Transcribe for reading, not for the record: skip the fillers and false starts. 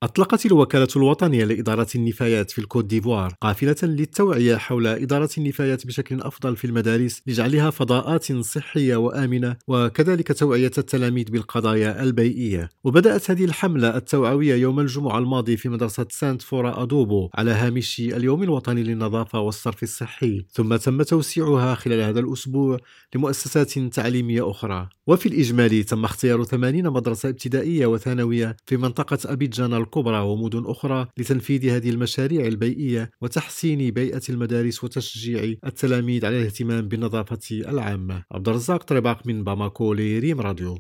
أطلقت الوكالة الوطنية لإدارة النفايات في الكوت ديفوار قافلة للتوعية حول إدارة النفايات بشكل أفضل في المدارس لجعلها فضاءات صحية وآمنة، وكذلك توعية التلاميذ بالقضايا البيئية. وبدأت هذه الحملة التوعوية يوم الجمعة الماضي في مدرسة سانت فورا أدوبو على هامش اليوم الوطني للنظافة والصرف الصحي، ثم تم توسيعها خلال هذا الأسبوع لمؤسسات تعليمية أخرى. وفي الإجمالي تم اختيار 80 مدرسة ابتدائية وثانوية في منطقة أبيجان الكبرى ومدن أخرى لتنفيذ هذه المشاريع البيئية وتحسين بيئة المدارس وتشجيع التلاميذ على الاهتمام بالنظافة العامة. عبد الرزاق طرباق من باماكو لريم راديو.